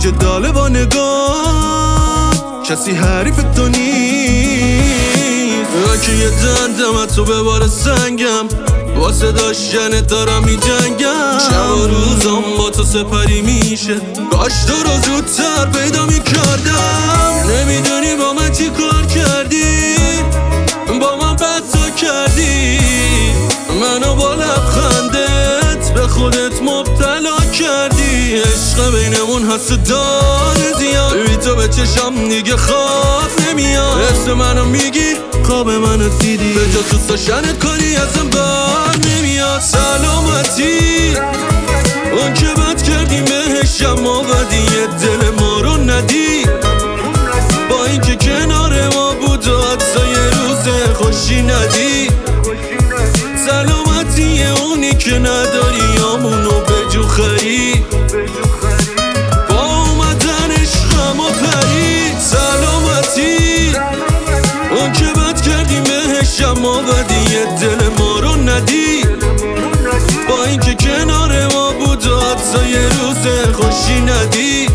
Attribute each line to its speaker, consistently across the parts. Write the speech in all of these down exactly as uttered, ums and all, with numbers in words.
Speaker 1: جدال با نگاه، کسی حریف تو نیست. من که یه دندم تو به بار سنگم، واسه داشتنت دارم می جنگم. شب و روزم با تو سپری میشه، کاش تو رو زودتر پیدا می کردم. نمیدونی با من چی کار کردی، با من بد تا کردی. منو با لبخندت به خودت مبتلا کردی. عشق بینمون هست داره زیاد، بی تو به چشم دیگه خواب نمیاد. اسم منو میگی خواب منو دیدی، به جا دوست داشتنت کاری ازم بر نمیاد. سلامتی اون که بد کردیم بهشم آوردی، یه دل ما رو ندی. با اینکه کنار ما بود و حتی یه روز خوشی ندی. سلامتی اونی که نداری آمونو به جو خری، با اومدن عشقم و پری. سلامتی اون که بد کردیم بهشم آوردی، یه دل ما رو ندی. با اینکه کنار ما بود و حتی یه روز خوشی ندی.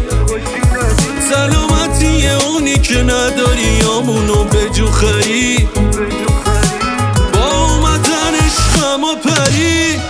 Speaker 1: سلامتی اونی که نداری آمونو به جو خری، با اومدن عشقم و پری.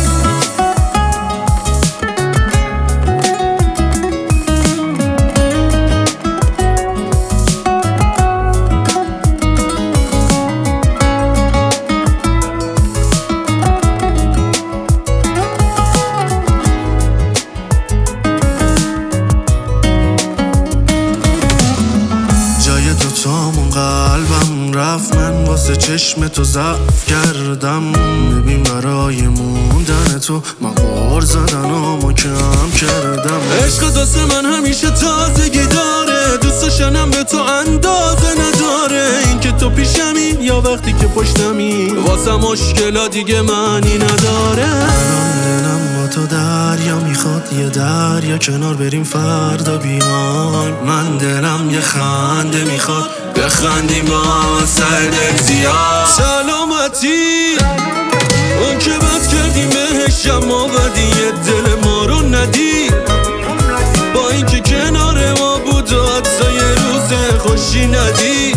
Speaker 1: تامون قلبم رفت، من واسه چشم تو ضعف کردم. ببین برای موندن تو من غار زدن و کم کردم. عشق دست من همیشه تازگی داره، دوست داشتنم به تو اندازه نداره. این که تو پیشمی یا وقتی که پشتمی، واسه مشکلا دیگه معنی نداره. تو دریا میخواد، یه دریا کنار بریم فردا بیایم. من دلم یه خنده میخواد، بخندیم با هم سر دل زیاد. سلامتی اون که بد کردیم بهشم آوردی، یه دل ما رو ندی. با اینکه کنار ما بود و حتی یه روز خوشی ندی.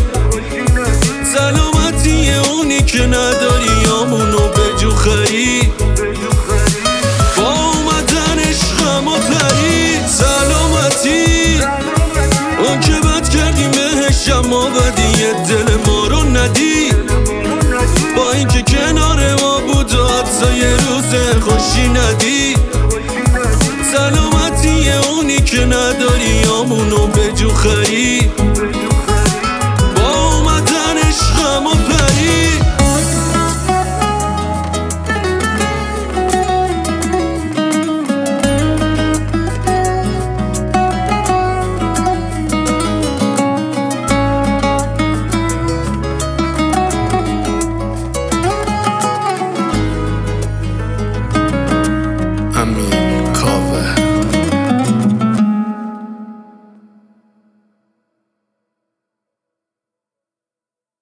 Speaker 1: سلامتی اونی که نداری آمونو به جو خری، سلامتی اون که بد کردیم بهشم آوردی، یه دل ما رو ندی. با اینکه کنار ما بود و حتی یه روز خوشی ندی. سلامتی اونی که نداری آمونو به جو خری.